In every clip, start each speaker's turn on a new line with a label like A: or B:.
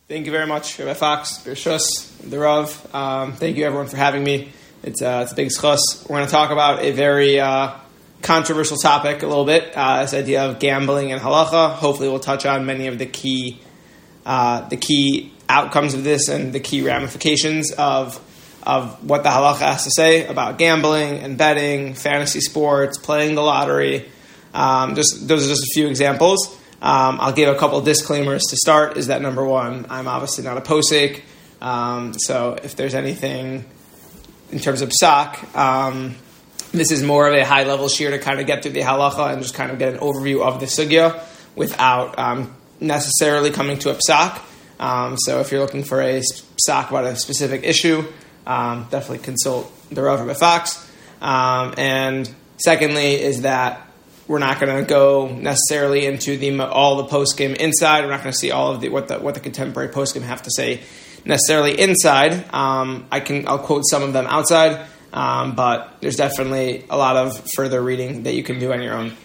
A: Thank you very much, Rabbi Fox, Birshus, the Rav. Thank you, everyone, for having me. It's a big schus. We're going to talk about a very controversial topic a little bit, this idea of gambling and halacha. Hopefully we'll touch on many of the key outcomes of this and the key ramifications of what the halacha has to say about gambling and betting, fantasy sports, playing the lottery. Those are just a few examples. I'll give a couple disclaimers to start. Is that number one, I'm obviously not a posek, so if there's anything in terms of psak, this is more of a high-level shiur to kind of get through the halacha and just kind of get an overview of the sugya without necessarily coming to a psak. So if you're looking for a psak about a specific issue, definitely consult the Rav Rabbi Fox. And secondly is that we're not going to go necessarily into all the post-game inside. We're not going to see all of what the contemporary post-game have to say necessarily inside. I'll quote some of them outside, but there's definitely a lot of further reading that you can do on your own.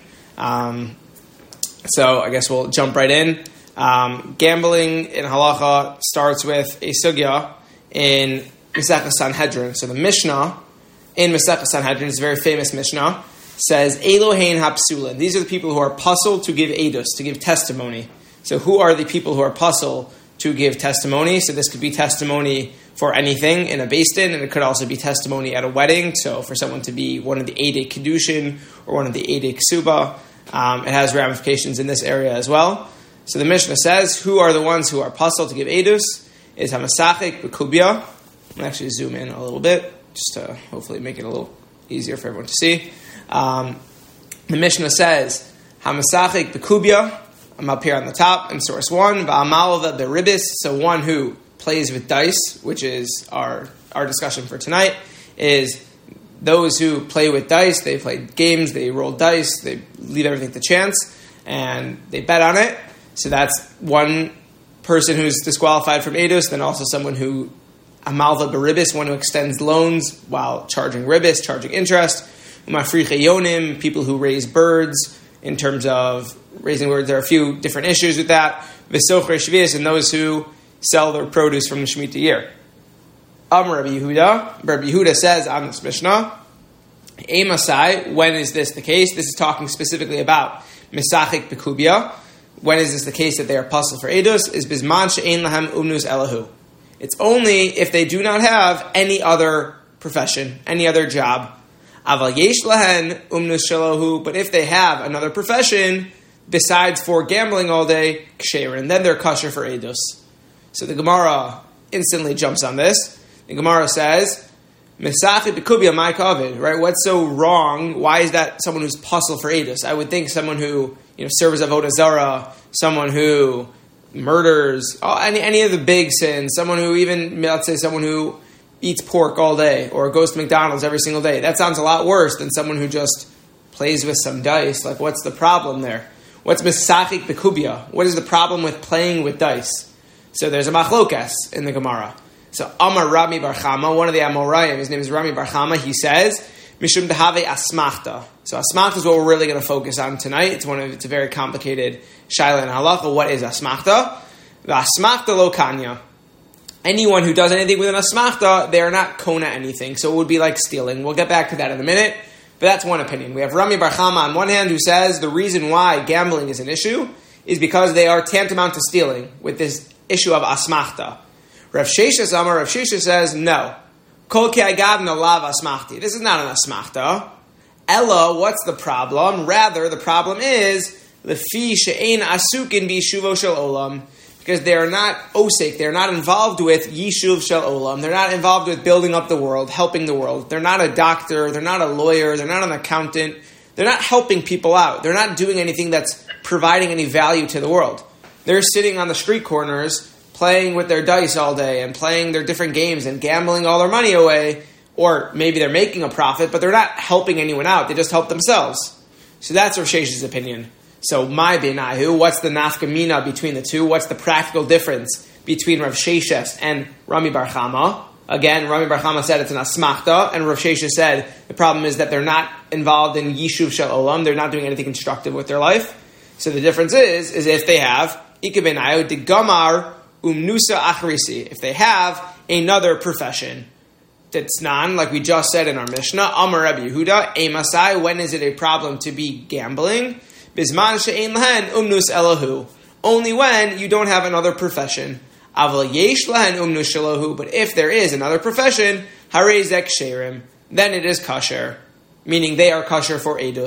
A: So I guess we'll jump right in. Gambling in halacha starts with a sugya in Masechah Sanhedrin. So the Mishnah in Masechah Sanhedrin is a very famous Mishnah. Says Elohein hapsulin. These are the people who are puzzled to give edus, to give testimony. So who are the people who are puzzled to give testimony? So this could be testimony for anything in a beis din, and it could also be testimony at a wedding. So for someone to be one of the Eidei Kiddushin or one of the Eidei Ksuba, it has ramifications in this area as well. So the Mishnah says, who are the ones who are puzzled to give edus? Is hamasachik b'kubya. I'll actually zoom in a little bit, just to hopefully make it a little easier for everyone to see. The Mishnah says, hamasachik b'kubya. I'm up here on the top in source 1. Va'amalva beribis. So one who plays with dice, which is our discussion for tonight, is those who play with dice. They play games, they roll dice, they leave everything to chance, and they bet on it. So that's one person who's disqualified from edus. Then also someone who amalva beribis, one who extends loans while charging ribis, charging interest. Umafriche yonim, people who raise birds. In terms of raising birds, there are a few different issues with that. V'socher shvius, and those who sell their produce from the Shemitah year. Rabbi Yehuda says on this Mishnah, Emasai, when is this the case? This is talking specifically about Mesachik Bekubia. When is this the case that they are puzzled for edus? Is Bizman she'ein lahem umnus elahu. It's only if they do not have any other profession, any other job. Aval yesh lahen umnus shalahu. But if they have another profession besides for gambling all day, ksherin, then they're kosher for edus. So the Gemara instantly jumps on this. The Gemara says, Mesachik bekubia my kavid, right? What's so wrong? Why is that someone who's puzzled for edus? I would think someone who serves avodah zarah, someone who murders, any of the big sins, someone who even, let's say, someone who eats pork all day or goes to McDonald's every single day. That sounds a lot worse than someone who just plays with some dice. Like, what's the problem there? What's Mesachik bekubia? What is the problem with playing with dice? So there's a machlokas in the Gemara. So Amar Rami Bar Chama, one of the Amoraim, his name is Rami Bar Chama, he says, Mishum dehave asmachta. So asmachta is what we're really going to focus on tonight. It's a very complicated shaila and halacha. What is asmachta? The asmachta lo kanya. Anyone who does anything with an asmachta, they are not kona anything. So it would be like stealing. We'll get back to that in a minute. But that's one opinion. We have Rami Bar Chama on one hand who says the reason why gambling is an issue is because they are tantamount to stealing with this issue of asmachta. Rav Shesha says no. Kol ki agavna lav asmachti. This is not an asmachta. Ella, what's the problem? Rather, the problem is lefi she'ein asukin b'yishuvo shel olam, because they are not osek. They are not involved with yishuv shel olam. They're not involved with building up the world, helping the world. They're not a doctor. They're not a lawyer. They're not an accountant. They're not helping people out. They're not doing anything that's providing any value to the world. They're sitting on the street corners playing with their dice all day and playing their different games and gambling all their money away, or maybe they're making a profit, but they're not helping anyone out. They just help themselves. So that's Rav Shesha's opinion. So my binahu, what's the nafkamina between the two? What's the practical difference between Rav Shesha and Rami Bar Chama? Again, Rami Bar Chama said it's an asmachta, and Rav Shesha said the problem is that they're not involved in yishuv shel olam. They're not doing anything constructive with their life. So the difference is if they have ikabenayu de gamar umnusa achrisi. If they have another profession. That's like we just said in our Mishnah, Amar Rabbi Yehuda, Emasai, when is it a problem to be gambling? Bisman she'ein lahen umnus elahu. Only when you don't have another profession. Aval yesh lahen umnus elahu. But if there is another profession, harei zek sherim, then it is kasher. Meaning they are kasher for edus.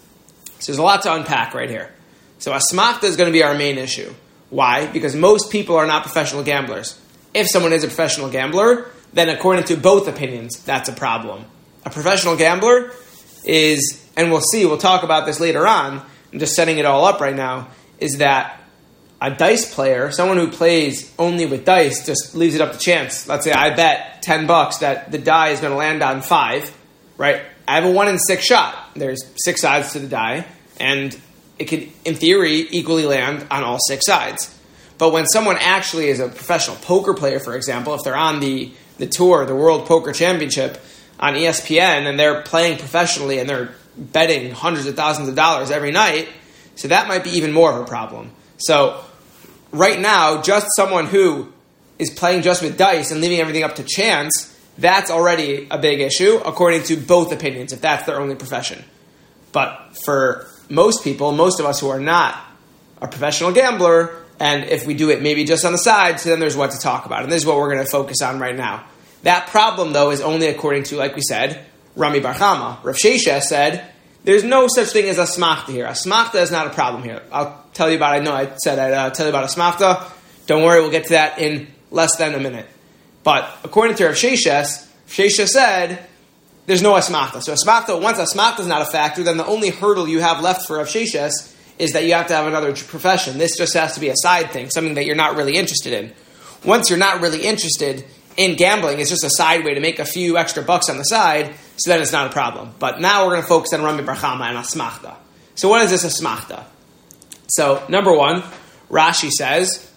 A: So there's a lot to unpack right here. So asmachta is going to be our main issue. Why? Because most people are not professional gamblers. If someone is a professional gambler, then according to both opinions, that's a problem. A professional gambler is, and we'll talk about this later on, I'm just setting it all up right now, is that a dice player, someone who plays only with dice, just leaves it up to chance. Let's say I bet $10 that the die is going to land on 5, right? I have a 1 in 6 shot. There's 6 sides to the die, and it could, in theory, equally land on all 6 sides. But when someone actually is a professional poker player, for example, if they're on the tour, the World Poker Championship on ESPN, and they're playing professionally and they're betting hundreds of thousands of dollars every night, so that might be even more of a problem. So right now, just someone who is playing just with dice and leaving everything up to chance, that's already a big issue, according to both opinions, if that's their only profession. But for most people, most of us who are not a professional gambler, and if we do it maybe just on the side, so then there's what to talk about. And this is what we're going to focus on right now. That problem, though, is only according to, like we said, Rami Bar Chama. Rav Sheshes said, there's no such thing as asmachta here. Asmachta is not a problem here. I'll tell you about it. I know I said I'd tell you about asmachta. Don't worry, we'll get to that in less than a minute. But according to Rav Sheshes said, there's no asmachta. So asmachta, once asmachta is not a factor, then the only hurdle you have left for Rav Sheshes is that you have to have another profession. This just has to be a side thing, something that you're not really interested in. Once you're not really interested in gambling, it's just a side way to make a few extra bucks on the side, so then it's not a problem. But now we're going to focus on Rami Bar Chama and asmachta. So what is this asmachta? So, number one, Rashi says,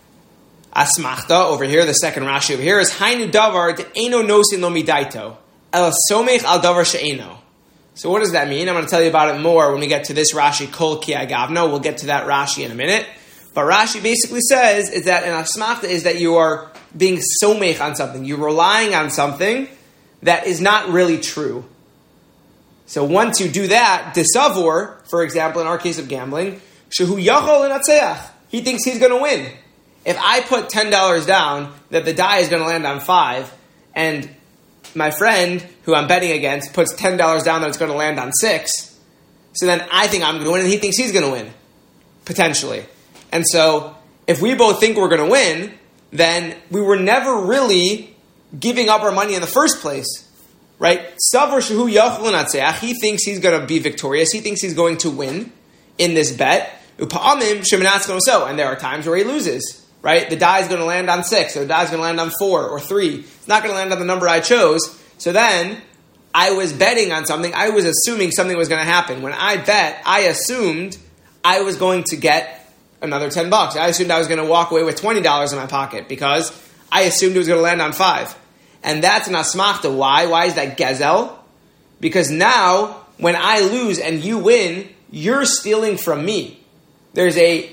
A: asmachta over here, the second Rashi over here, is Hainu davar de'eno nosin lo midaito, el somech al davar she'eno. So what does that mean? I'm going to tell you about it more when we get to this Rashi, Kol Ki Agavno. We'll get to that Rashi in a minute. But Rashi basically says is that an asmachta is that you are being somech on something. You're relying on something that is not really true. So once you do that, disavor, for example, in our case of gambling, shehu yachol l'natzeach. He thinks he's going to win. If I put $10 down that the die is going to land on 5, and my friend, who I'm betting against, puts $10 down that it's going to land on 6. So then I think I'm going to win, and he thinks he's going to win, potentially. And so if we both think we're going to win, then we were never really giving up our money in the first place, right? Savar shehu yachol l'natzeach. He thinks he's going to be victorious. He thinks he's going to win in this bet. Upa'amim shemenatzchon so. And there are times where he loses. Right? The die is going to land on 6, or the die is going to land on 4 or 3. It's not going to land on the number I chose. So then, I was betting on something. I was assuming something was going to happen. When I bet, I assumed I was going to get another $10. I assumed I was going to walk away with $20 in my pocket because I assumed it was going to land on 5. And that's an asmachta. Why? Why is that gezel? Because now, when I lose and you win, you're stealing from me. There's a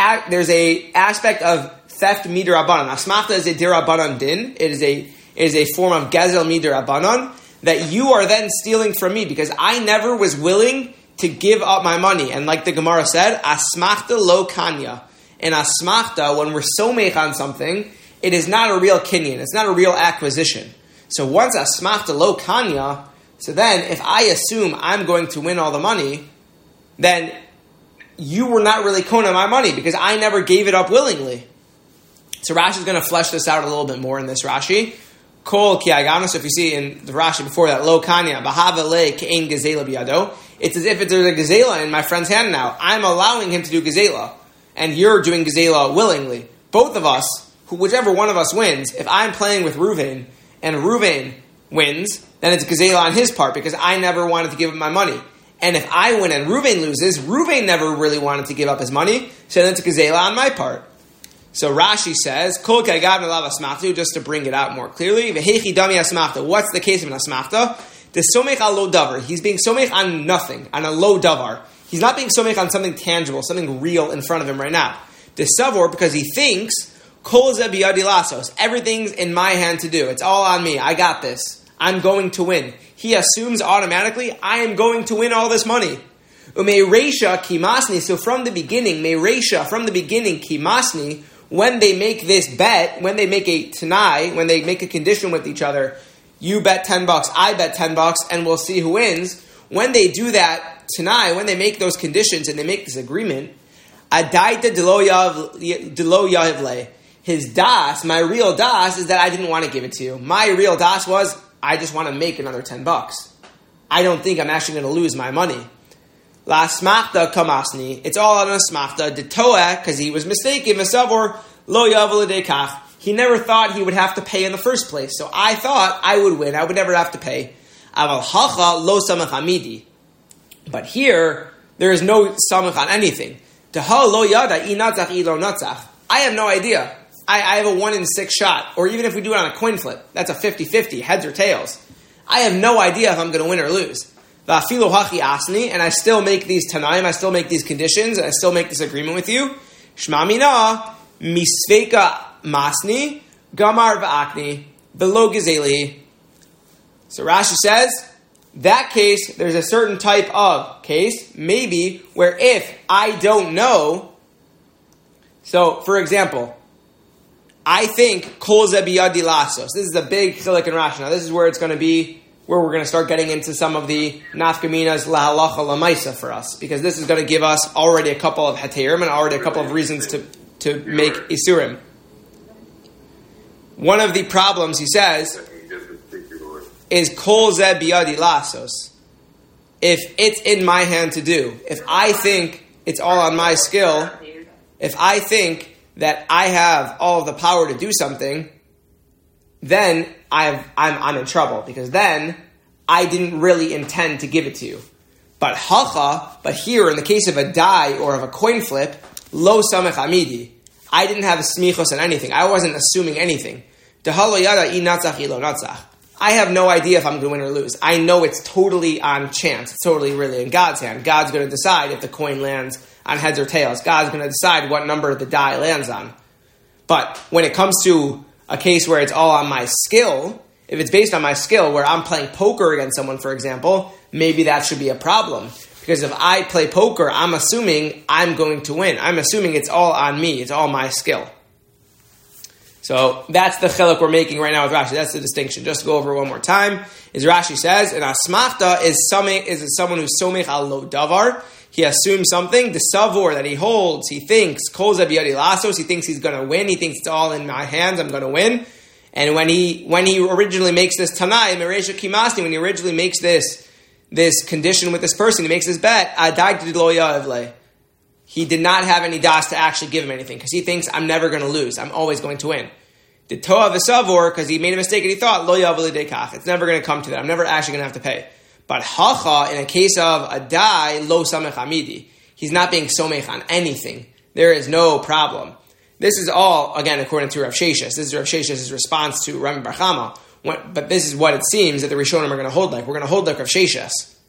A: aspect of theft midirabanan. Asmachta is a dirabanan din. It is a form of gezel midirabanan that you are then stealing from me because I never was willing to give up my money. And like the Gemara said, asmachta lo kanya. In asmachta, when we're somech on something, it is not a real kinyan. It's not a real acquisition. So once asmachta lo kanya, so then if I assume I'm going to win all the money, then you were not really kona my money because I never gave it up willingly. So Rashi is going to flesh this out a little bit more in this Rashi. Kol ki agano. So if you see in the Rashi before that, lo kanya bahava le kein gezela biyado. It's as if there's a gezela in my friend's hand now. I'm allowing him to do gezela, and you're doing gezela willingly. Both of us, whichever one of us wins. If I'm playing with Ruvain and Ruvain wins, then it's gezela on his part because I never wanted to give him my money. And if I win and Ruvain loses, Ruvain never really wanted to give up his money, so then it's gezela on my part. So Rashi says, Kol k'agavna lav asmachta, just to bring it out more clearly. V'hechi dami asmachta. What's the case of an asmachta? The somech al lo davar. He's being somech on nothing, on a lo davar. He's not being somech on something tangible, something real in front of him right now. The savor, because he thinks, Kol ze biyadi lasos. Everything's in my hand to do. It's all on me. I got this. I'm going to win. He assumes automatically, I am going to win all this money. Umeresha kimasni. So from the beginning, kimasni, when they make this bet, when they make a tanai, when they make a condition with each other, you bet $10, I bet $10, and we'll see who wins. When they do that tanai, when they make those conditions and they make this agreement, adaita delo yavle. His das, my real das, is that I didn't want to give it to you. My real das was, I just want to make another $10. I don't think I'm actually going to lose my money. La smachta kamasni. It's all on a smachta. Detoah, because he was mistaken. Mesavor lo yavel dekach. He never thought he would have to pay in the first place. So I thought I would win. I would never have to pay. Aval hacha lo samach amidi. But here, there is no samach on anything. Deha lo yada I natzach I lo natzach. I have no idea. I have a 1 in 6 shot. Or even if we do it on a coin flip, that's a 50-50, heads or tails. I have no idea if I'm going to win or lose. Va'afilu hachi asni, and I still make these tanaim, I still make these conditions, and I still make this agreement with you. Shma mina, misveka masni, gamar va'akni, velo gizeli. So Rashi says, that case, there's a certain type of case, maybe, where if I don't know, so, for example, I think kol ze biyadi lasos. This is a big chilek in Rashi. Now, this is where it's going to be, where we're going to start getting into some of the nafkaminas lahalacha lamaisa for us, because this is going to give us already a couple of heterim and already a couple of reasons to make isurim. One of the problems, he says, is kol ze biyadi lasos. If it's in my hand to do, if I think it's all on my skill, if I think that I have all of the power to do something, then I'm in trouble, because then I didn't really intend to give it to you. But here in the case of a die or of a coin flip, lo samech amidi, I didn't have a smichos on anything. I wasn't assuming anything. Dehalo yada I natzach I lo natzach. I have no idea if I'm going to win or lose. I know it's totally on chance. It's totally really in God's hand. God's going to decide if the coin lands on heads or tails. God's going to decide what number the die lands on. But when it comes to a case where it's all on my skill, if it's based on my skill, where I'm playing poker against someone, for example, maybe that should be a problem. Because if I play poker, I'm assuming I'm going to win. I'm assuming it's all on me. It's all my skill. So that's the chilek we're making right now with Rashi. That's the distinction. Just to go over it one more time, is Rashi says, an asmachta is someone who's somech al lo davar. He assumes something, the savor that he holds, he thinks, kol ze biyadi lasos, he thinks he's going to win, he thinks it's all in my hands, I'm going to win. And when he originally makes this tanai, meresha kimasni, when he originally makes this condition with this person, he makes this bet, adai lo yavle. He did not have any das to actually give him anything, because he thinks, I'm never going to lose, I'm always going to win. The toa v'savor, because he made a mistake and he thought, lo yavle dekach, it's never going to come to that, I'm never actually going to have to pay. But hacha, in a case of a die, lo samech amidi. He's not being somech on anything. There is no problem. This is all, again, according to Rav Sheshes. This is Rav Sheshes' response to Rami Bar Chama. But this is what it seems that the Rishonim are going to hold like. We're going to hold like Rav Sheshes.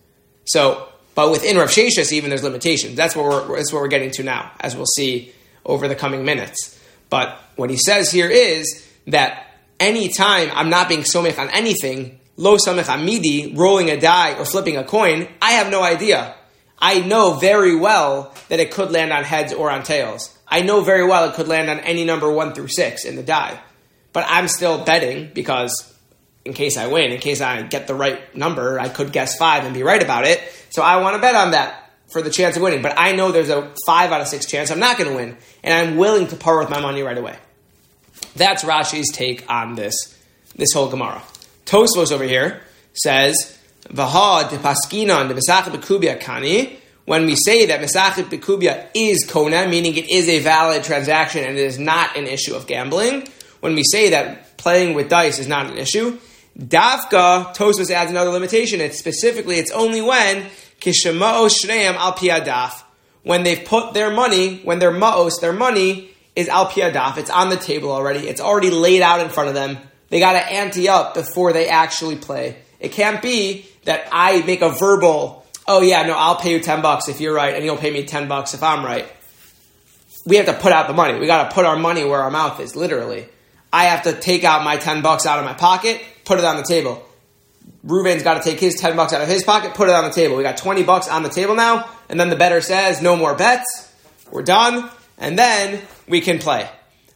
A: So, but within Rav Sheshes, even there's limitations. That's what we're getting to now, as we'll see over the coming minutes. But what he says here is that any time I'm not being somech on anything, lo samech amidi, rolling a die or flipping a coin, I have no idea. I know very well that it could land on heads or on tails. I know very well it could land on any number 1 through 6 in the die. But I'm still betting because in case I win, in case I get the right number, I could guess 5 and be right about it. So I want to bet on that for the chance of winning. But I know there's a 5 out of 6 chance I'm not going to win. And I'm willing to part with my money right away. That's Rashi's take on this whole Gemara. Tosfos over here says, "V'ha de paskinan de mesachet bekubia kani." When we say that mesachet bekubia is kona, meaning it is a valid transaction and it is not an issue of gambling. When we say that playing with dice is not an issue, davka Tosfos adds another limitation. It's only when kishema'os shneim al piadaf, when they've put their money, when their ma'os, their money is al piadaf. It's on the table already. It's already laid out in front of them. They got to ante up before they actually play. It can't be that I make a verbal, oh yeah, no, I'll pay you $10 if you're right, and you'll pay me $10 if I'm right. we have to put out the money. We got to put our money where our mouth is, literally. I have to take out my $10 out of my pocket, put it on the table. Reuven's got to take his $10 out of his pocket, put it on the table. We got $20 on the table now, and then the bettor says, no more bets. We're done, and then we can play.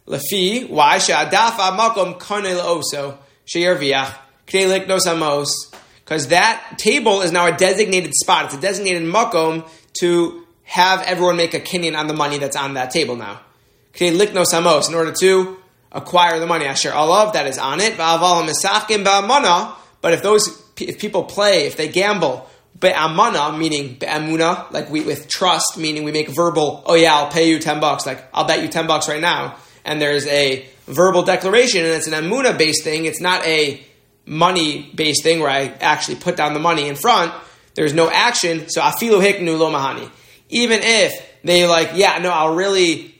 A: Lefi, why? She'adafa makom kanei le'oso she'yerviach k'dei liknos hamos. Because that table is now a designated spot. It's a designated makom to have everyone make a kinyan on the money that's on that table now. K'dei liknos hamos, in order to acquire the money. Asher alav, that is on it. Va'aval ha'misachkim ba'amana. But if people play, if they gamble, be'amana, meaning be'amuna, like with trust, meaning we make verbal, oh yeah, I'll pay you $10, like I'll bet you $10 right now, and there's a verbal declaration, and it's an amuna-based thing, it's not a money-based thing where I actually put down the money in front, there's no action, so afilu hiknu lo mahani. Even if they I'll really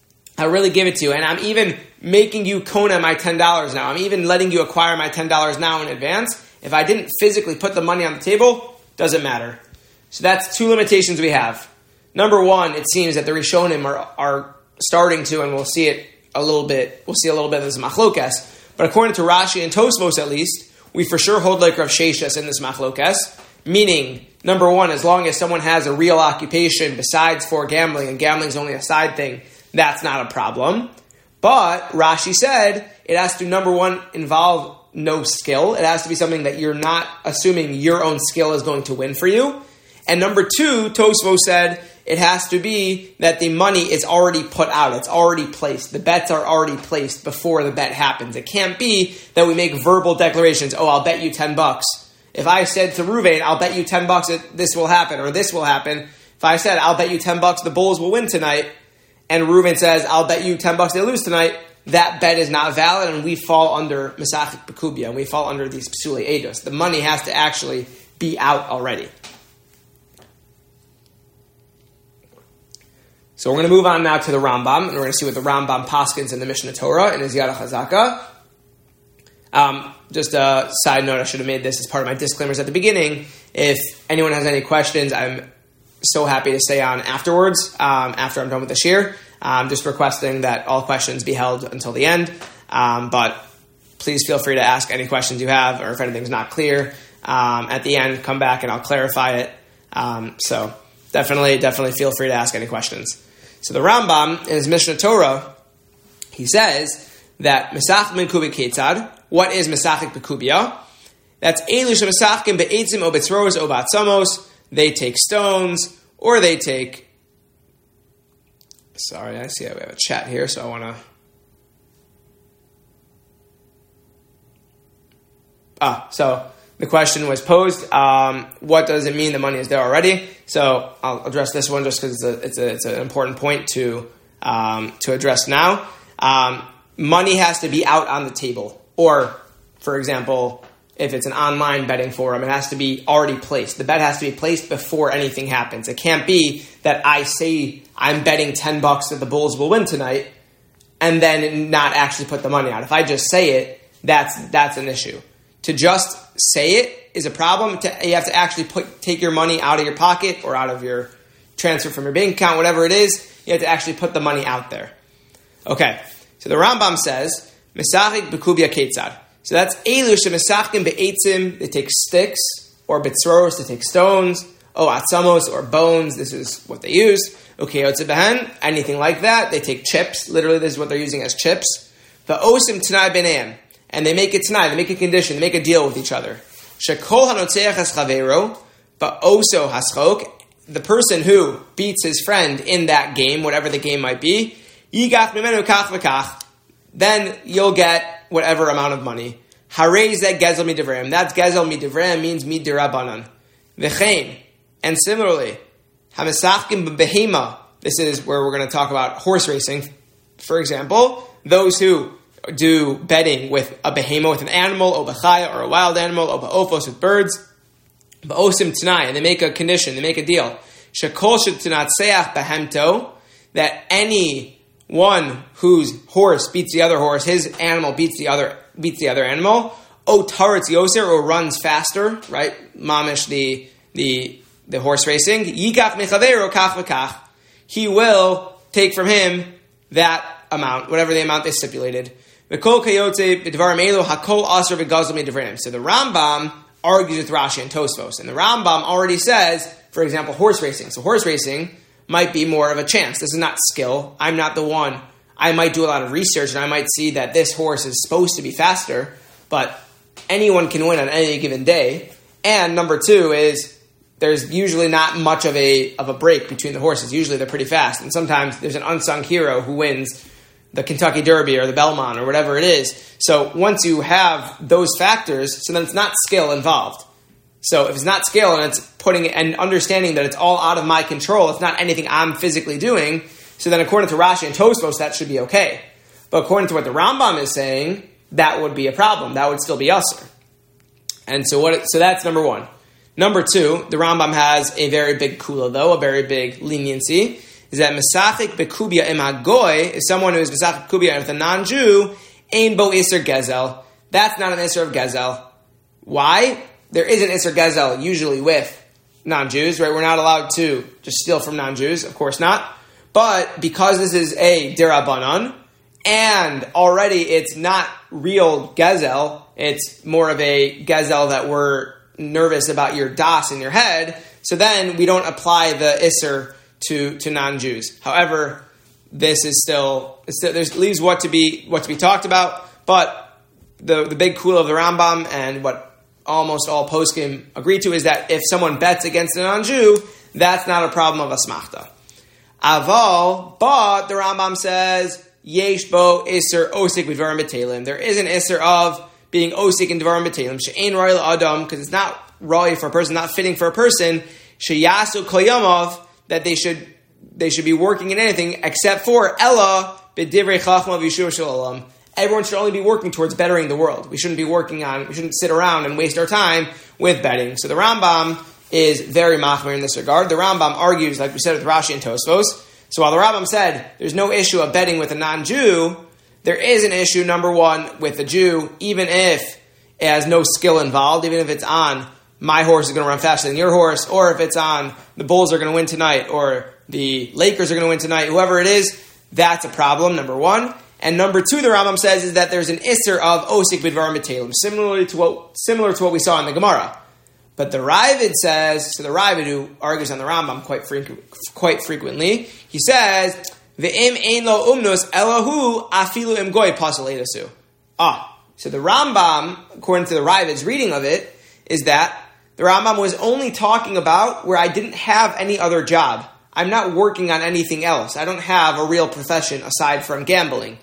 A: give it to you, and I'm even making you kona my $10 now. I'm even letting you acquire my $10 now in advance. If I didn't physically put the money on the table, doesn't matter. So that's two limitations we have. Number one, it seems that the Rishonim are starting to, and we'll see a little bit of this machlokas, but according to Rashi and Tosfos at least, we for sure hold like Rav Sheshes in this machlokas, meaning, number one, as long as someone has a real occupation besides for gambling, and gambling is only a side thing, that's not a problem. But Rashi said it has to, number one, involve no skill. It has to be something that you're not assuming your own skill is going to win for you. And number two, Tosfos said it has to be that the money is already put out. It's already placed. The bets are already placed before the bet happens. It can't be that we make verbal declarations. Oh, I'll bet you $10. If I said to Reuven, I'll bet you $10 that this will happen or this will happen. If I said, I'll bet you $10 the Bulls will win tonight, and Reuven says, I'll bet you $10 they lose tonight, that bet is not valid, and we fall under Mesachik Bekubia, and we fall under these Psuli Eidos. The money has to actually be out already. So we're going to move on now to the Rambam, and we're going to see what the Rambam paskins in the Mishnah Torah in his Yad HaChazaka. Just a side note, I should have made this as part of my disclaimers at the beginning. If anyone has any questions, I'm so happy to stay on afterwards, after I'm done with the shir. Just requesting that all questions be held until the end. But please feel free to ask any questions you have, or if anything's not clear. At the end, come back and I'll clarify it. So definitely feel free to ask any questions. So the Rambam, in his Mishnah Torah, he says that Mesach min kubik ketzad. What is Mesachik Bekubia? That's Elush Mesachkim be'etzim o betzros o ba'atzamos. They take stones, or they take... Sorry, I see we have a chat here, so I want to... So the question was posed, what does it mean the money is there already? So I'll address this one just because it's an important point to address now. Money has to be out on the table. Or, for example, if it's an online betting forum, it has to be already placed. The bet has to be placed before anything happens. It can't be that I say I'm betting $10 that the Bulls will win tonight and then not actually put the money out. If I just say it, that's an issue. To just say it is a problem. You have to actually take your money out of your pocket or out of your transfer from your bank account, whatever it is. You have to actually put the money out there. Okay, so the Rambam says, Mesachik Bekubia Ketzad. So that's Elu Shemesachkim Be'etzim, they take sticks, or Betzros, they take stones, Atzamos, or bones, this is what they use. Okay, Otzebehen, anything like that, they take chips, literally this is what they're using as chips. The Osim Tanai Beneim, and they make it Tanai, they make a condition, they make a deal with each other. Shekol Hanotzeach Haschavero, but also Haschok, the person who beats his friend in that game, whatever the game might be, Yigach Mimenu Kach V'Kach, then you'll get whatever amount of money. Harei zeh gezel midivreim. That's gezel midivreim means midirabanan. V'chein. And similarly, hamesachkim behema. This is where we're going to talk about horse racing. For example, those who do betting with a behema, with an animal, or bechaya, or a wild animal, or ba'ofos, with birds, ba'osim t'nai, and they make a condition, they make a deal. Shekol she'tinatseach behemto, that any one whose horse beats the other horse, his animal beats the other animal. O taretz yoser, or runs faster, right? Mamish the horse racing. Yikach mechaveiro kach v'kach. He will take from him that amount, whatever the amount they stipulated. So the Rambam argues with Rashi and Tosfos. And the Rambam already says, for example, horse racing. So horse racing might be more of a chance. This is not skill. I'm not the one. I might do a lot of research and I might see that this horse is supposed to be faster, but anyone can win on any given day. And number two is there's usually not much of a break between the horses. Usually they're pretty fast. And sometimes there's an unsung hero who wins the Kentucky Derby or the Belmont or whatever it is. So once you have those factors, so then it's not skill involved. So if it's not skill and it's putting and understanding that it's all out of my control, it's not anything I'm physically doing, so then according to Rashi and Tosfos, that should be okay. But according to what the Rambam is saying, that would be a problem. That would still be usher. And so that's number one. Number two, the Rambam has a very big kula, though, a very big leniency, is that Mesachik Bekubia Im HaGoy is someone who is Mesachik Bekubia with a non-Jew, Ein Bo Iser Gezel. That's not an Iser of Gezel. Why? There is an Iser Gezel usually with non-Jews, right? We're not allowed to just steal from non-Jews, of course not. But because this is a Dirabanan, and already it's not real Gezel, it's more of a Gezel that we're nervous about your das in your head, so then we don't apply the Iser to non-Jews. However, this is still there's leaves what to be talked about, but the big kula of the Rambam and what almost all poskim agree to is that if someone bets against a non-Jew, that's not a problem of asmachta. Aval, but the Rambam says yesh bo iser osik b'dvarim b'telim. There is an iser of being osik in dvarim b'telim she'ein roi l'adam, because it's not roi for a person, not fitting for a person, sheyasu koyamav, that they should be working in anything except for Ella b'divrei chachma v'yishur shalom. Everyone should only be working towards bettering the world. We shouldn't sit around and waste our time with betting. So the Rambam is very machmir in this regard. The Rambam argues, like we said with Rashi and Tosfos. So while the Rambam said there's no issue of betting with a non-Jew, there is an issue, number one, with the Jew, even if it has no skill involved, even if it's on my horse is going to run faster than your horse, or if it's on the Bulls are going to win tonight, or the Lakers are going to win tonight, whoever it is, that's a problem, number one. And number two, the Rambam says, is that there's an isser of osik b'dvarim b'telim, similar to what we saw in the Gemara. But the Ravid says, so the Ravid who argues on the Rambam quite frequently, he says, Ve'im ein lo umnus elahu afilu im goy pasal edasu. So the Rambam, according to the Ravid's reading of it, is that the Rambam was only talking about where I didn't have any other job. I'm not working on anything else. I don't have a real profession aside from gambling.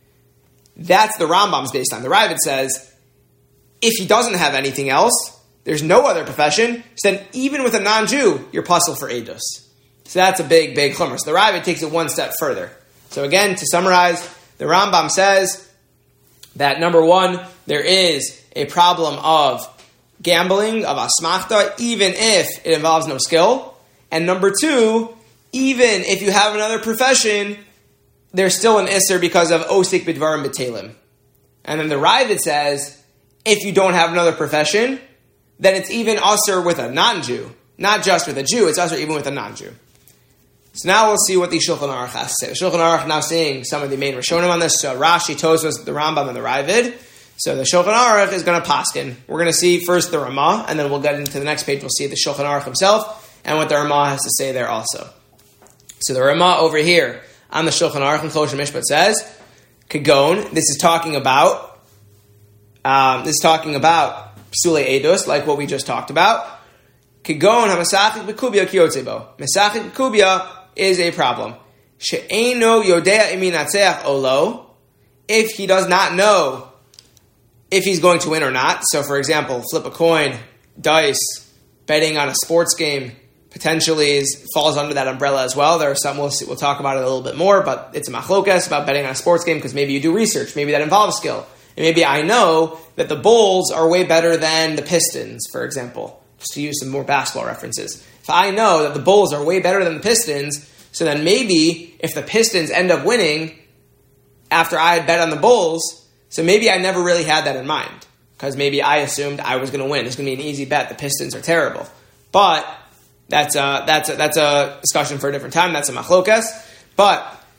A: That's the Rambam's based on. The Ravid says, if he doesn't have anything else, there's no other profession, so then even with a non-Jew, you're puzzled for Eidos. So that's a big, big chumrah. So the Ravid takes it one step further. So again, to summarize, the Rambam says that number one, there is a problem of gambling, of asmachta, even if it involves no skill. And number two, even if you have another profession, there's still an isser because of osik b'dvarim b'telim. And then the Ravid says, if you don't have another profession, then it's even usser with a non-Jew. Not just with a Jew, it's usser even with a non-Jew. So now we'll see what the Shulchan Aruch has to say. The Shulchan Aruch now seeing some of the main Rishonim on this, so Rashi, Tosfos, the Rambam, and the Ravid. So the Shulchan Aruch is going to paskin. We're going to see first the Ramah, and then we'll get into the next page. We'll see the Shulchan Aruch himself, and what the Ramah has to say there also. So the Ramah over here on the Shulchan Aruch and Choshen Mishpat says, Kagon, this is talking about Psulei Eidos, like what we just talked about. Kagon hamasachik b'kubia kiyotzebo. Masachik b'kubia is a problem. She'eino yodea imi natseach olo. If he does not know if he's going to win or not. So, for example, flip a coin, dice, betting on a sports game potentially falls under that umbrella as well. There are some, we'll talk about it a little bit more, but it's a machlokas about betting on a sports game because maybe you do research, maybe that involves skill. And maybe I know that the Bulls are way better than the Pistons, for example, just to use some more basketball references. If I know that the Bulls are way better than the Pistons, so then maybe if the Pistons end up winning after I had bet on the Bulls, so maybe I never really had that in mind because maybe I assumed I was going to win. It's going to be an easy bet. The Pistons are terrible. But that's a discussion for a different time. That's a machlokas. But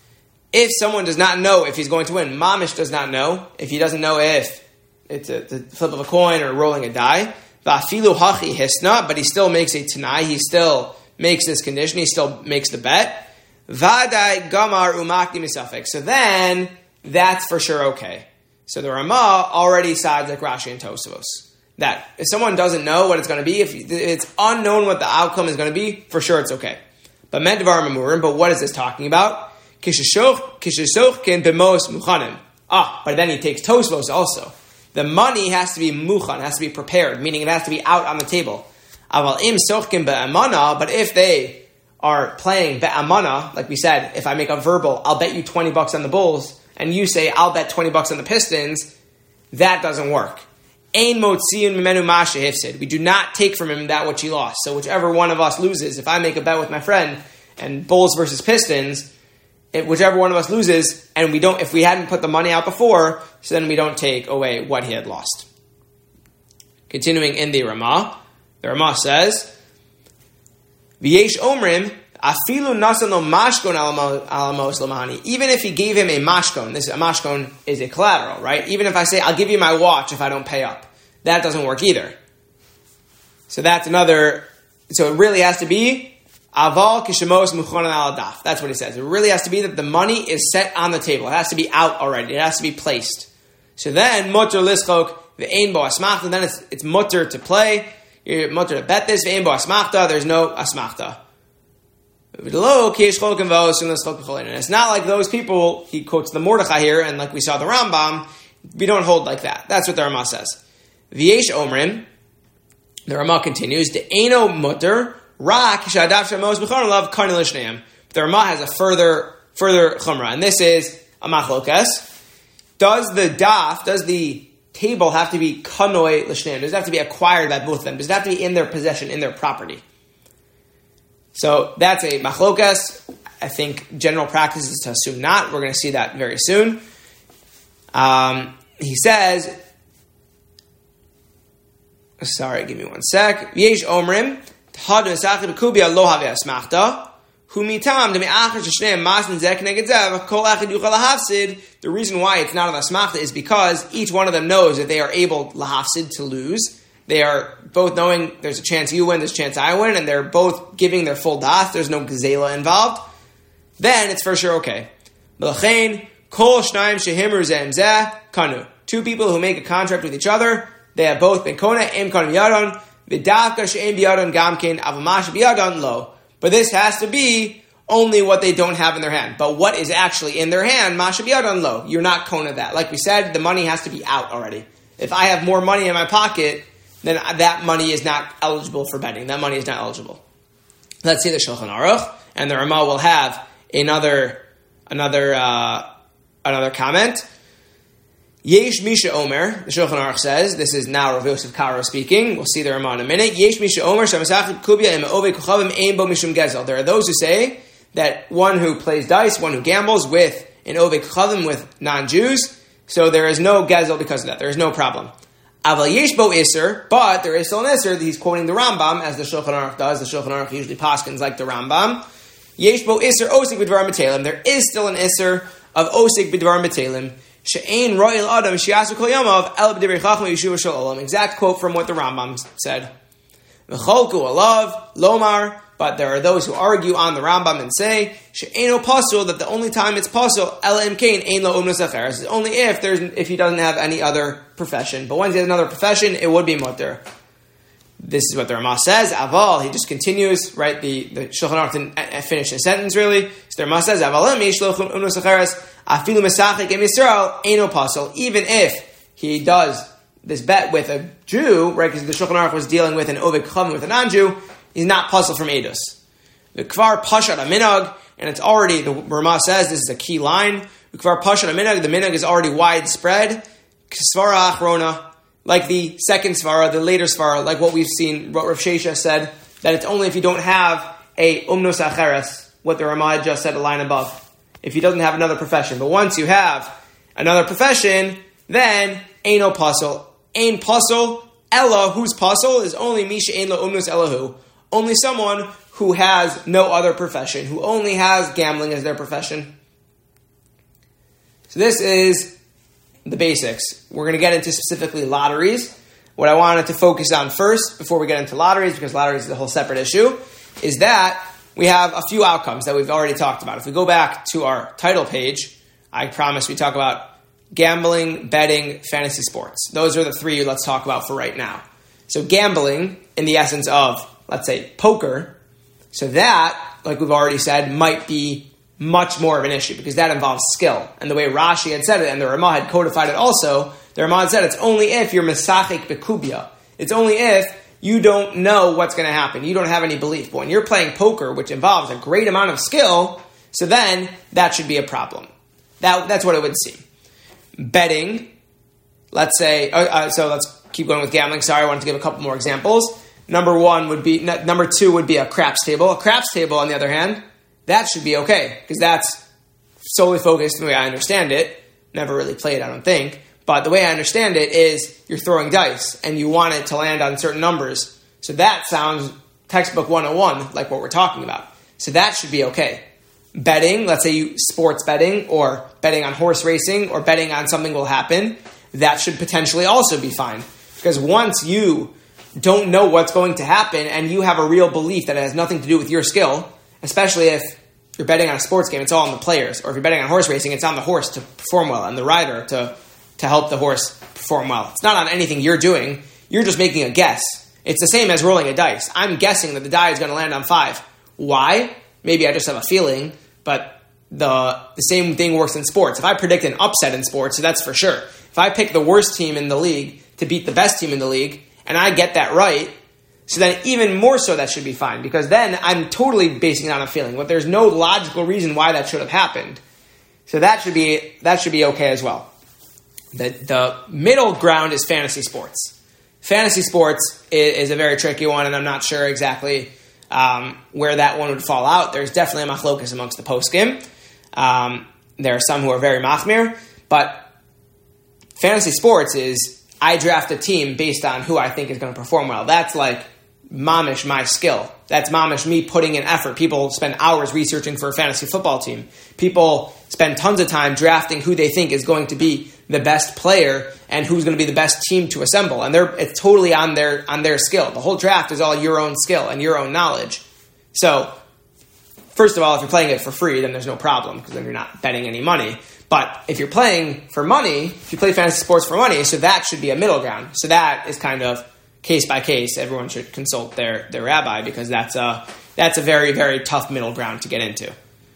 A: if someone does not know if he's going to win, mamish does not know, if he doesn't know if it's the flip of a coin or rolling a die, va'afilu hachi hisna, but he still makes a tanai, he still makes this condition, he still makes the bet, vadai gamar umakdi misafek. So then, that's for sure okay. So the Ramah already sides like Rashi and Tosafos. That if someone doesn't know what it's going to be, if it's unknown what the outcome is going to be, for sure it's okay. But Mendevar Memurim, but what is this talking about? Kishishochkin b'mos muchanim. But then he takes Tosafos also. The money has to be muchan, has to be prepared, meaning it has to be out on the table. Aval im sochkin be'amana, but if they are playing be'amana, like we said, if I make a verbal, I'll bet you $20 on the Bulls, and you say, I'll bet $20 on the Pistons, that doesn't work. Ein motziun mimenu masha hifsid. We do not take from him that which he lost. So whichever one of us loses, if I make a bet with my friend, and Bulls versus Pistons, whichever one of us loses, and if we hadn't put the money out before, so then we don't take away what he had lost. Continuing in the Ramah says, V'yesh omrim, afilu nasan lo mashkon alamos lamani. Even if he gave him a mashkon, a mashkon is a collateral, right? Even if I say, I'll give you my watch if I don't pay up. That doesn't work either. So that's another, so it really has to be, aval kishemos muchonan al daf. That's what he says. It really has to be that the money is set on the table. It has to be out already. It has to be placed. So then, mutter lischok, v'ein bo asmachta, then it's mutter to play. You're mutter to bet this, v'ein bo asmachta, there's no asmachta. And it's not like those people, he quotes the Mordechai here, and like we saw the Rambam, we don't hold like that. That's what the Ramah says. V'yesh omrim, the Ramah continues, de'eno mutter, ra kishadav shamos b'chon alav karni l'shneim. The Ramah has a further chumrah, and this is a machlokas. Does the table have to be kanoi l'shneim? Does it have to be acquired by both of them? Does it have to be in their possession, in their property? So that's a machlokas. I think general practice is to assume not. We're going to see that very soon. He says, sorry, give me one sec. V'yesh omrim, t'had v'sachid b'kubia lo haveh asmachta, hu mitam d'me'achar sh'shneim masin zeh k'neged zeh, kol echad yuchal lahafsid. The reason why it's not an asmachta is because each one of them knows that they are able lahafsid to lose. They are both knowing there's a chance you win, there's a chance I win, and they're both giving their full das. There's no gazela involved. Then it's for sure okay. Melchein kol shnaim shehimru zeh zeh kanu. Two people who make a contract with each other, they have both been kona im kanu biyadon v'davka she'im biyadon gamkein avamash biyadon lo. But this has to be only what they don't have in their hand. But what is actually in their hand, masha biyadon lo. You're not kona that. Like we said, the money has to be out already. If I have more money in my pocket, then that money is not eligible for betting. That money is not eligible. Let's see the Shulchan Aruch, and the Ramah will have another comment. Yesh Misha Omer, the Shulchan Aruch says, this is now Rav Yosef Karo speaking, we'll see the Ramah in a minute. Yesh Misha Omer, Shamasachid Kubia, Im Ove Kuchavim, Ein Bo Mishum Gezel. There are those who say that one who plays dice, one who gambles with an Ove Kuchavim with non-Jews, so there is no Gezel because of that. There is no problem. Aval yesh bo iser, but there is still an iser. He's quoting the Rambam, as the Shulchan Aruch does. The Shulchan Aruch usually paskins like the Rambam. Yesh bo iser osik b'dvar metelim. There is still an iser of osik b'dvar metelim. She'ein ro'il adam shi'asu kol yamav el b'divrei chacham yeshuva shel olam. Exact quote from what the Rambam said. V'cholku alav lomar. But there are those who argue on the Rambam and say she'eino pasul, that the only time it's pasul ela imkein ein lo umnus acheres is only if he doesn't have any other profession. But once he has another profession, it would be mutter. This is what the Ramah says. Aval, he just continues, right? The Shulchan Aruch didn't finish his sentence really. So the Ramah says aval mish lo umnus acheres afilu mesachik im Yisrael eino pasul. Even if he does this bet with a Jew, right? Because the Shulchan Aruch was dealing with an ovik chum with a non-Jew. He's not puzzled from Eidos. The kvar pashat aminag, and it's already, the Ramah says, this is a key line. The kvar pashat aminag, the minag is already widespread. Svara achrona, like the second svara, the later svara, like what we've seen, what Rav Shesha said, that it's only if you don't have a umnos acheres, what the Ramah just said a line above, if he doesn't have another profession. But once you have another profession, then aino pasul. Ain pasul, ella, whose pasul is only misha ain lo umnos elahu. Only someone who has no other profession, who only has gambling as their profession. So this is the basics. We're going to get into specifically lotteries. What I wanted to focus on first, before we get into lotteries, because lotteries is a whole separate issue, is that we have a few outcomes that we've already talked about. If we go back to our title page, I promise we talk about gambling, betting, fantasy sports. Those are the three let's talk about for right now. So gambling, in the essence of, let's say, poker, so that, like we've already said, might be much more of an issue because that involves skill. And the way Rashi had said it, and the Ramah had codified it also, the Ramah had said it's only if you're mesachik bekubia. It's only if you don't know what's going to happen. You don't have any belief. But when you're playing poker, which involves a great amount of skill, so then that should be a problem. That's what it would seem. Betting, let's say, so let's keep going with gambling. Sorry, I wanted to give a couple more examples. Number two would be a craps table. A craps table, on the other hand, that should be okay because that's solely focused the way I understand it. Never really played, I don't think. But the way I understand it is you're throwing dice and you want it to land on certain numbers. So that sounds textbook 101, like what we're talking about. So that should be okay. Betting, let's say you sports betting or betting on horse racing or betting on something will happen, that should potentially also be fine. Because once you don't know what's going to happen and you have a real belief that it has nothing to do with your skill, especially if you're betting on a sports game, it's all on the players. Or if you're betting on horse racing, it's on the horse to perform well and the rider to help the horse perform well. It's not on anything you're doing. You're just making a guess. It's the same as rolling a dice. I'm guessing that the die is going to land on 5. Why? Maybe I just have a feeling, but the same thing works in sports. If I predict an upset in sports, so that's for sure. If I pick the worst team in the league to beat the best team in the league, and I get that right, so then even more so that should be fine, because then I'm totally basing it on a feeling, but there's no logical reason why that should have happened. So that should be okay as well. The middle ground is fantasy sports. Fantasy sports is a very tricky one, and I'm not sure exactly where that one would fall out. There's definitely a machlokas amongst the poskim. There are some who are very machmir, but fantasy sports is I draft a team based on who I think is going to perform well. That's like mamish my skill. That's mamish me putting in effort. People spend hours researching for a fantasy football team. People spend tons of time drafting who they think is going to be the best player and who's going to be the best team to assemble. And it's totally on their skill. The whole draft is all your own skill and your own knowledge. So, first of all, if you're playing it for free, then there's no problem because then you're not betting any money. But if you're playing for money, if you play fantasy sports for money, so that should be a middle ground. So that is kind of case by case. Everyone should consult their rabbi because that's a very, very tough middle ground to get into.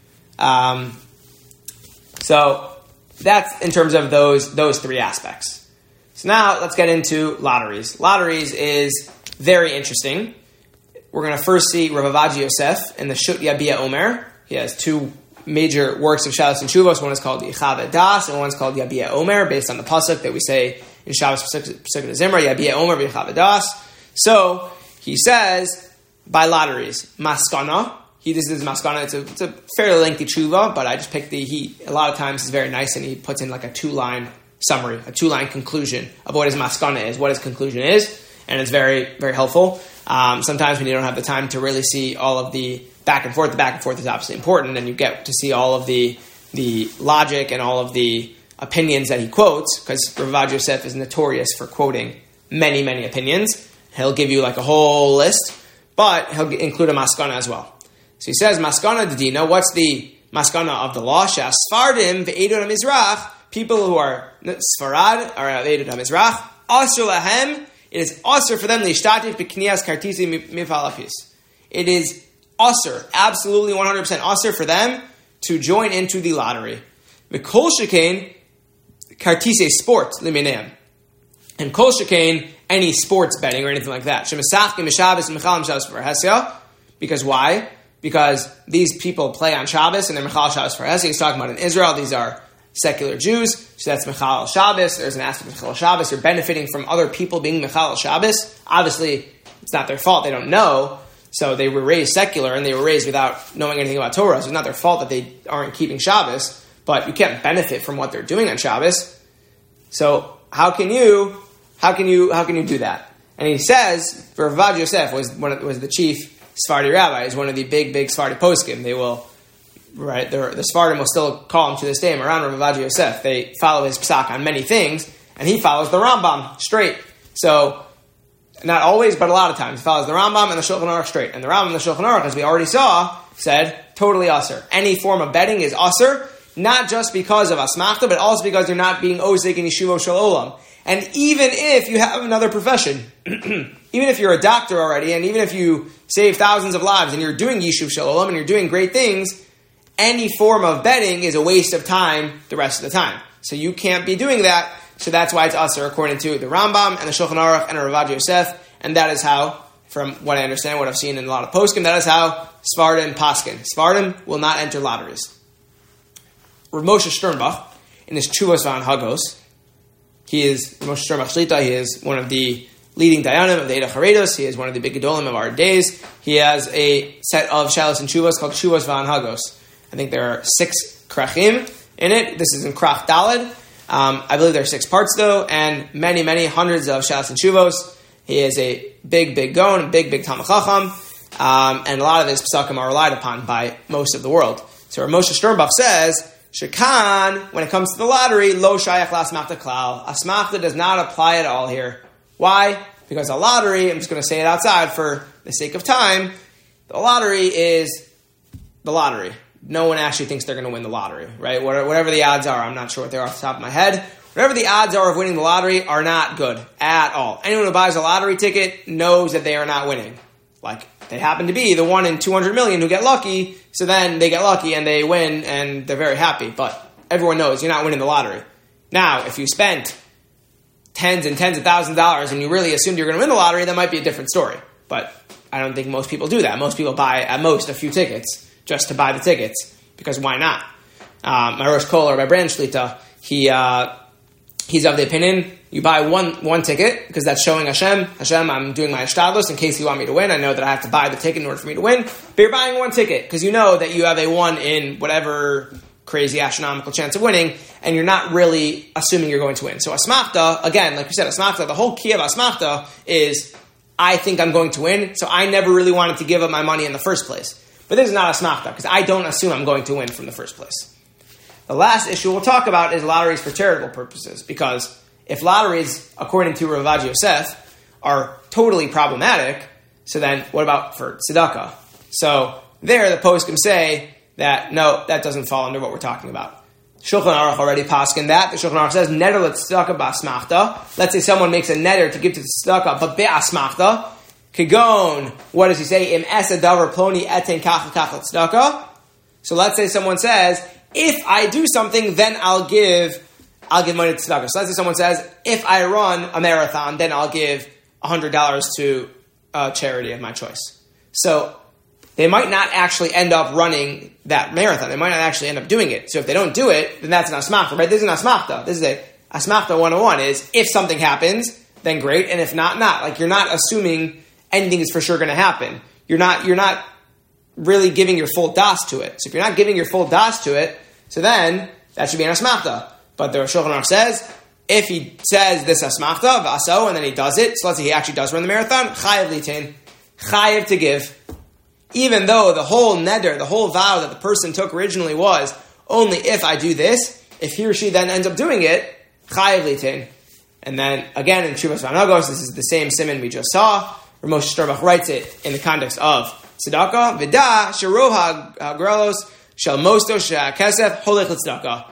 A: So that's in terms of those three aspects. So now let's get into lotteries. Lotteries is very interesting. We're going to first see Rav Avadia Yosef in the Shut Yabia Omer. He has two major works of Shabbos and Shuvos. One is called Yichave Das, and one is called Yabia Omer, based on the pasuk that we say in Shabbos Pesukah Zimra, Yabia Omer Yichave Das. So he says by lotteries, Maskana. This is Maskana. It's a fairly lengthy tshuva, but I just picked a lot of times he's very nice and he puts in like a 2-line summary, a 2-line conclusion of what his Maskana is, what his conclusion is, and it's very, very helpful. Sometimes when you don't have the time to really see all of the back and forth is obviously important, and you get to see all of the logic and all of the opinions that he quotes, because Rav Avadia Yosef is notorious for quoting many, many opinions. He'll give you like a whole list, but he'll include a maskana as well. So he says, maskana dedina, what's the maskana of the law? Sfardim ve'edut HaMizrach, people who are Sfarad, are ve'edut HaMizrach, asur lahem, it is asur for them, l'ishtatif b'kniyas kartisi mifal apis. It is asur, absolutely 100% asur for them to join into the lottery. V'kol shekain, kartise sport limineim. And kol shekain, any sports betting or anything like that. Because why? Because these people play on Shabbos and they're Mechal Shabbos for Hesed. He's talking about in Israel. These are secular Jews. So that's Mechal Shabbos. There's an aspect of Mechal Shabbos. You're benefiting from other people being Mechal Shabbos. Obviously, it's not their fault. They don't know. So they were raised secular and they were raised without knowing anything about Torah. So it's not their fault that they aren't keeping Shabbos. But you can't benefit from what they're doing on Shabbos. So how can you do that? And he says, Rav Avadia Yosef was the chief Sephardi rabbi. He's one of the big Sephardi poskim. They will right, the Sephardim will still call him to this day Moran Rav Yosef. They follow his psak on many things, and he follows the Rambam straight. So, not always, but a lot of times, he follows the Rambam and the Shulchan Aruch straight. And the Rambam and the Shulchan Aruch, as we already saw, said, totally asur. Any form of betting is asur, not just because of asmachta, but also because they're not being osik in yeshiva shel olam. And even if you have another profession, even if you're a doctor already, and even if you save thousands of lives, and you're doing yeshiva shel olam, and you're doing great things, any form of betting is a waste of time the rest of the time. So you can't be doing that, so that's why it's asur, according to the Rambam, and the Shulchan Aruch, and Rav Yosef, and that is how, from what I understand, what I've seen in a lot of poskim, that is how Sephardim paskin. Sephardim will not enter lotteries. Rav Moshe Sternbach, in his Tshuvos V'Hanhagos, he is Rav Moshe Sternbach Shlita. He is one of the leading dayanim of the Eida Charedos. He is one of the big gedolim of our days. He has a set of shalos and Tshuvos called Tshuvos V'Hanhagos. I think there are 6 krachim in it. This is in Krach Daled. I believe there are 6 parts though, and many, many hundreds of shalos and Tshuvos. He is a big, big gon, big, big Talmid Chacham, and a lot of his psakim are relied upon by most of the world. So Rav Moshe Sternbach says, Shekan, when it comes to the lottery, lo shayach la'asmachta klal. Asmachta does not apply at all here. Why? Because a lottery, I'm just going to say it outside for the sake of time, the lottery is the lottery. No one actually thinks they're going to win the lottery, right? Whatever the odds are, I'm not sure what they are off the top of my head. Whatever the odds are of winning the lottery are not good at all. Anyone who buys a lottery ticket knows that they are not winning. Like, they happen to be the 1 in 200 million who get lucky, so then they get lucky and they win and they're very happy. But everyone knows you're not winning the lottery. Now, if you spent tens and tens of thousands of dollars and you really assumed you're going to win the lottery, that might be a different story. But I don't think most people do that. Most people buy, at most, a few tickets just to buy the tickets, because why not? My Rosh Kol, or my Brand Shlita, he's of the opinion, you buy one ticket, because that's showing Hashem, I'm doing my ishtadlus in case you want me to win. I know that I have to buy the ticket in order for me to win. But you're buying one ticket, because you know that you have a 1 in whatever crazy astronomical chance of winning, and you're not really assuming you're going to win. So asmachta, again, like we said, asmachta, the whole key of asmachta is, I think I'm going to win, so I never really wanted to give up my money in the first place. But this is not asmachta, because I don't assume I'm going to win from the first place. The last issue we'll talk about is lotteries for charitable purposes, because if lotteries, according to Rav Yosef, are totally problematic, so then what about for tzedakah? So there the poskim say that no, that doesn't fall under what we're talking about. Shulchan Aruch already paskin that. The Shulchan Aruch says neder l'tzedakah ba'asmachta. Let's say someone makes a neder to give to tzedakah, but be'asmachta. Kigon, what does he say? Im esa davar ploni eten kach l'kach l'tzedakah. So let's say someone says, if I do something, then I'll give money to tzedakah. So let's say someone says, if I run a marathon, then I'll give $100 to a charity of my choice. So they might not actually end up running that marathon. They might not actually end up doing it. So if they don't do it, then that's an asmachta, right? This is an asmachta. This is a asmachta 101 is, if something happens, then great, and if not, not. Like, you're not assuming anything is for sure going to happen. You're not really giving your full das to it. So if you're not giving your full das to it, so then that should be an asmachta. But the Shulchan Aruch says, if he says this asmachta, v'aso, and then he does it, so let's say he actually does run the marathon, chayav litin, chayav to give. Even though the whole neder, the whole vow that the person took originally was, only if I do this, if he or she then ends up doing it, chayav litin. And then, again, in Tshuvos V'Hanhagos, this is the same siman we just saw, where Moshe Sternbach writes it in the context of tzedakah, v'da, sherov ha'gralos, shel mosto she'akesef, holech l'tzedakah.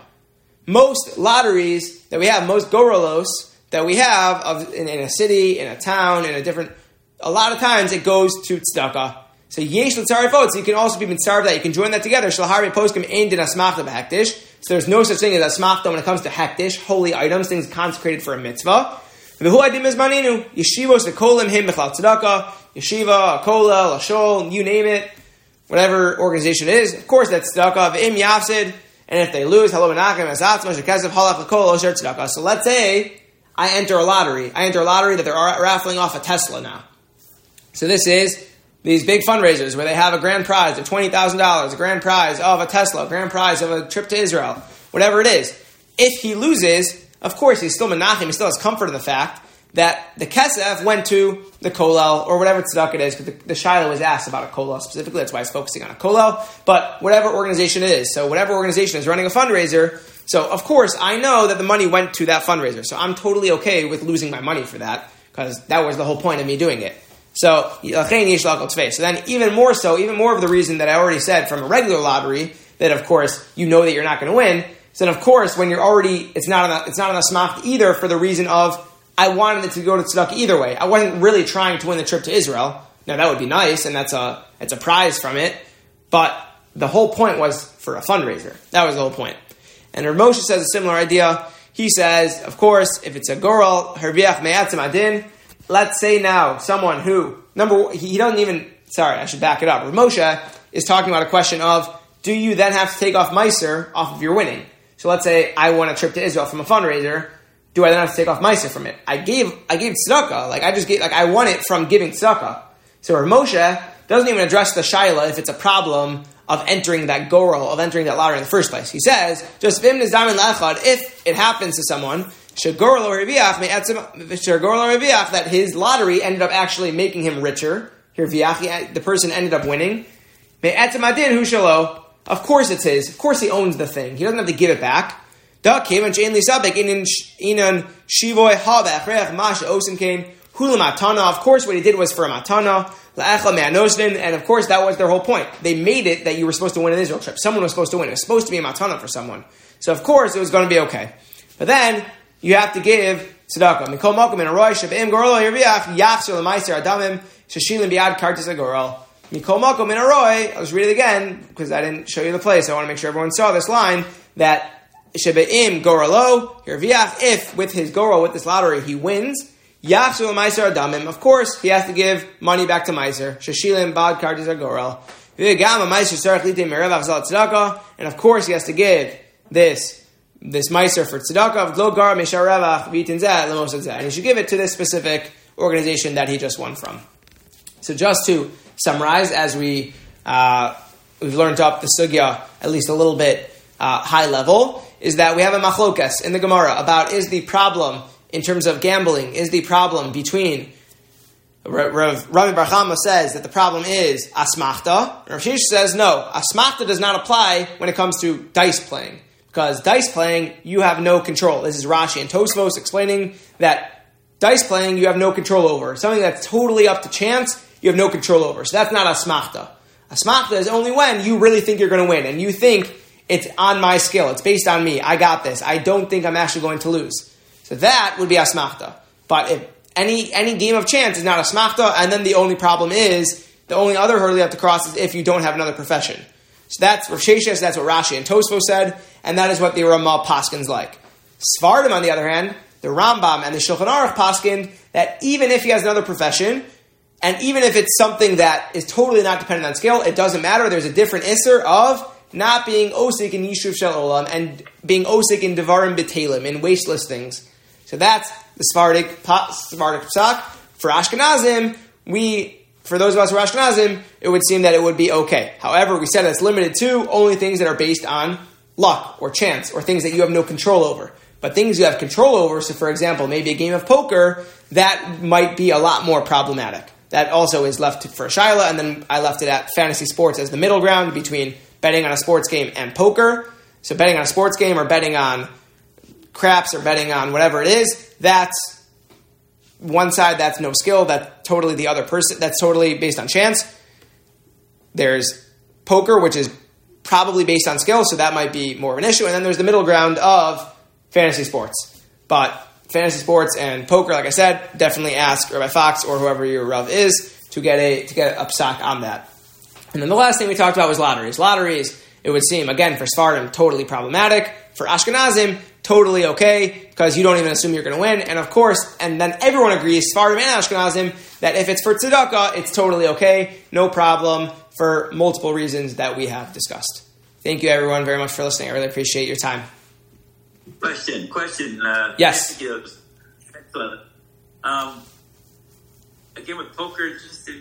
A: Most lotteries that we have, most gorolos that we have in a city, in a town, a lot of times it goes to tzedakah. So yesh l'tzarifot, so you can also be mitzarif that, you can join that together. Shalhari poskim ein din asmachta b'hektish. So there's no such thing as asmachta when it comes to hektish, holy items, things consecrated for a mitzvah. V'hu adim izmaninu, yeshivos v'kolim him b'chlal tzedakah, yeshiva, akola, lashol, you name it, whatever organization it is. Of course, that's tzedakah. V'im yafsid, and if they lose, halo benachem esatzma shekesef halach l'kol osher tzedakah. So let's say I enter a lottery that they're raffling off a Tesla now. So this is these big fundraisers where they have a grand prize of $20,000, a grand prize of a Tesla, a grand prize of a trip to Israel, whatever it is. If he loses, of course, he's still menachem, he still has comfort in the fact that the kesef went to the kolel, or whatever tzedakah it is, because the Shiloh was asked about a kolel specifically, that's why it's focusing on a kolel, but whatever organization it is, so whatever organization is running a fundraiser, so of course I know that the money went to that fundraiser, so I'm totally okay with losing my money for that, because that was the whole point of me doing it. So then even more of the reason that I already said from a regular lottery, that of course you know that you're not going to win, so then of course when you're already, it's not on a smacht either for the reason of, I wanted it to go to tzedakah either way. I wasn't really trying to win the trip to Israel. Now that would be nice, and it's a prize from it. But the whole point was for a fundraiser. That was the whole point. And Rav Moshe says a similar idea. He says, of course, if it's a girl, herviach me'atzim adin. Let's say now someone who he doesn't even. Sorry, I should back it up. Rav Moshe is talking about a question of, do you then have to take off meiser off of your winning? So let's say I won a trip to Israel from a fundraiser. Do I then have to take off meiser from it? I gave tzedakah. I won it from giving tzedakah. So Rav Moshe doesn't even address the shaila if it's a problem of entering that goral, of entering that lottery in the first place. He says, just if it happens to someone, that his lottery ended up actually making him richer. Here, the person ended up winning. Of course it's his. Of course he owns the thing. He doesn't have to give it back. Of course, what he did was for a matana, and of course that was their whole point. They made it that you were supposed to win an Israel trip. Someone was supposed to win. It was supposed to be a matana for someone. So of course it was going to be okay. But then you have to give tzedakah. I'll just read it again because I didn't show you the place. I want to make sure everyone saw this line that Shebe'im goralo, if with his goral, with this lottery, he wins, yachsul meiser adamim, of course, he has to give money back to meiser. Sheshilim bad kartis agoral. And of course, he has to give this meiser for tzedakah, and he should give it to this specific organization that he just won from. So just to summarize, as we've learned up the sugya at least a little bit high level, is that we have a machlokas in the Gemara about, is the problem in terms of gambling, is the problem between Rami Bar Chama says that the problem is asmachta, and Rav Sheshes says no, asmachta does not apply when it comes to dice playing, because dice playing you have no control. This is Rashi and Tosfos explaining that dice playing you have no control over. Something that's totally up to chance, you have no control over. So that's not asmachta. Asmachta is only when you really think you're going to win, and you think it's on my skill, it's based on me, I got this, I don't think I'm actually going to lose. So that would be asmachta. But if any game of chance is not asmachta, and then the only problem is, the only other hurdle you have to cross is if you don't have another profession. So that's Rav Sheshes, that's what Rashi and Tosfos said, and that is what the Ramah paskins like. Sfardim, on the other hand, the Rambam and the Shulchan Aruch paskin, that even if he has another profession, and even if it's something that is totally not dependent on skill, it doesn't matter. There's a different isser of not being osik in yishuv shel olam and being osik in devarim b'telim, in wasteless things. So that's the Sephardic psak. For Ashkenazim, for those of us who are Ashkenazim, it would seem that it would be okay. However, we said it's limited to only things that are based on luck or chance or things that you have no control over. But things you have control over, so for example, maybe a game of poker, that might be a lot more problematic. That also is left for Shaila, and then I left it at fantasy sports as the middle ground between betting on a sports game and poker. So betting on a sports game or betting on craps or betting on whatever it is, that's one side, that's no skill, that's totally the other person, that's totally based on chance. There's poker, which is probably based on skill, so that might be more of an issue. And then there's the middle ground of fantasy sports. But fantasy sports and poker, like I said, definitely ask Rabbi Fox or whoever your Rav is to get a psak on that. And then the last thing we talked about was lotteries. Lotteries, it would seem, again, for Sfardim, totally problematic. For Ashkenazim, totally okay, because you don't even assume you're going to win. And of course, and then everyone agrees, Sfardim and Ashkenazim, that if it's for tzedakah, it's totally okay, no problem, for multiple reasons that we have discussed. Thank you, everyone, very much for listening. I really appreciate your time.
B: Question.
A: Yes.
B: Excellent. Again, with poker, just